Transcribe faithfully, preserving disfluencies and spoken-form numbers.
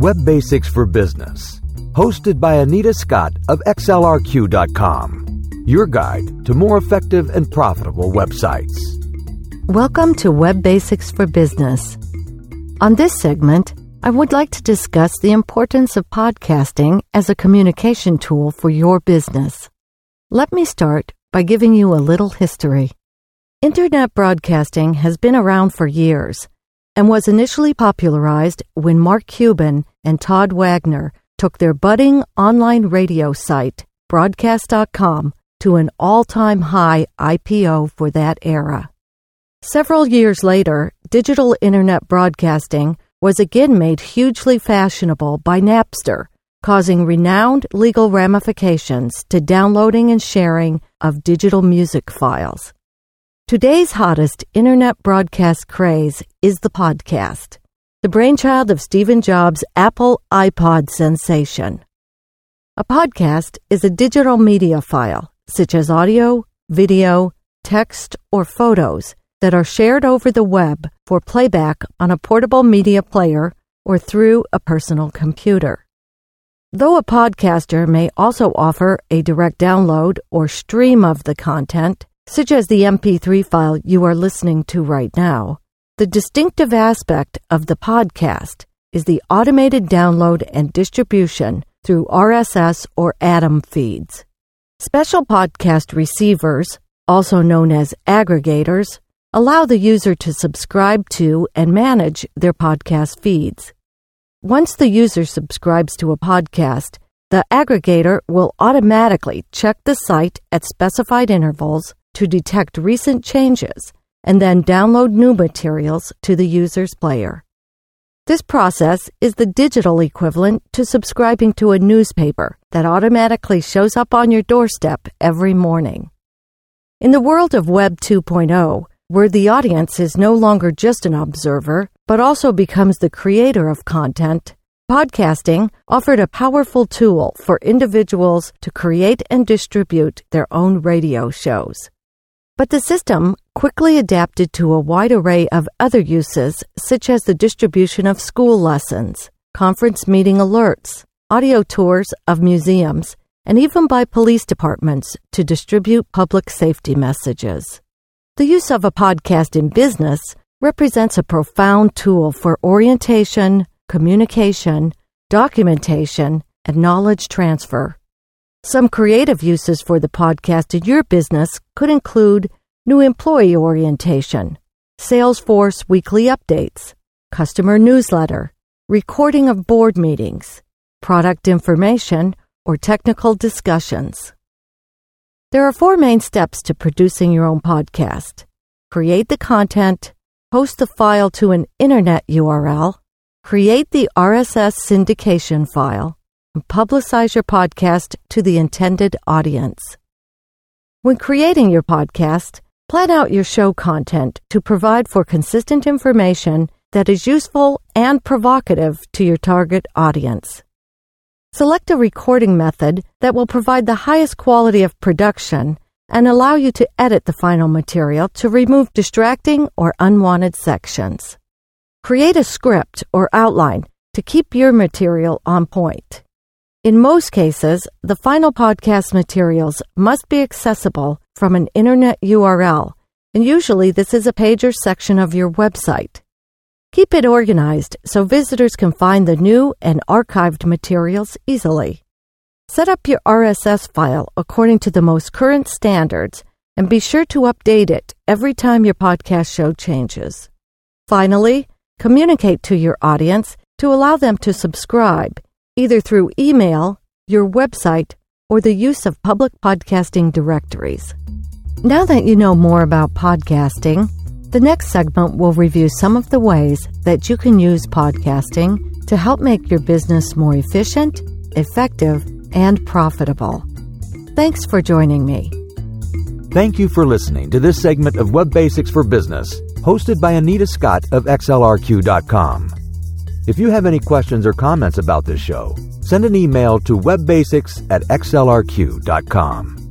Web Basics for Business, hosted by Anita Scott of X L R Q dot com, your guide to more effective and profitable websites. Welcome to Web Basics for Business. On this segment, I would like to discuss the importance of podcasting as a communication tool for your business. Let me start by giving you a little history. Internet broadcasting has been around for years and was initially popularized when Mark Cuban and Todd Wagner took their budding online radio site, broadcast dot com, to an all-time high I P O for that era. Several years later, digital internet broadcasting was again made hugely fashionable by Napster, causing renowned legal ramifications to downloading and sharing of digital music files. Today's hottest internet broadcast craze is the podcast, the brainchild of Steve Jobs' Apple iPod sensation. A podcast is a digital media file, such as audio, video, text, or photos, that are shared over the web for playback on a portable media player or through a personal computer. Though a podcaster may also offer a direct download or stream of the content, such as the M P three file you are listening to right now, the distinctive aspect of the podcast is the automated download and distribution through R S S or Atom feeds. Special podcast receivers, also known as aggregators, allow the user to subscribe to and manage their podcast feeds. Once the user subscribes to a podcast, the aggregator will automatically check the site at specified intervals to detect recent changes and then download new materials to the user's player. This process is the digital equivalent to subscribing to a newspaper that automatically shows up on your doorstep every morning. In the world of Web two point oh, where the audience is no longer just an observer, but also becomes the creator of content, podcasting offered a powerful tool for individuals to create and distribute their own radio shows. But the system quickly adapted to a wide array of other uses, such as the distribution of school lessons, conference meeting alerts, audio tours of museums, and even by police departments to distribute public safety messages. The use of a podcast in business represents a profound tool for orientation, communication, documentation, and knowledge transfer. Some creative uses for the podcast in your business could include new employee orientation, Salesforce weekly updates, customer newsletter, recording of board meetings, product information, or technical discussions. There are four main steps to producing your own podcast. Create the content, host the file to an internet U R L, create the R S S syndication file, and publicize your podcast to the intended audience. When creating your podcast, plan out your show content to provide for consistent information that is useful and provocative to your target audience. Select a recording method that will provide the highest quality of production and allow you to edit the final material to remove distracting or unwanted sections. Create a script or outline to keep your material on point. In most cases, the final podcast materials must be accessible from an internet U R L, and usually this is a page or section of your website. Keep it organized so visitors can find the new and archived materials easily. Set up your R S S file according to the most current standards and be sure to update it every time your podcast show changes. Finally, communicate to your audience to allow them to subscribe, either through email, your website, or the use of public podcasting directories. Now that you know more about podcasting, the next segment will review some of the ways that you can use podcasting to help make your business more efficient, effective, and profitable. Thanks for joining me. Thank you for listening to this segment of Web Basics for Business, hosted by Anita Scott of X L R Q dot com. If you have any questions or comments about this show, send an email to webbasics at X L R Q dot com.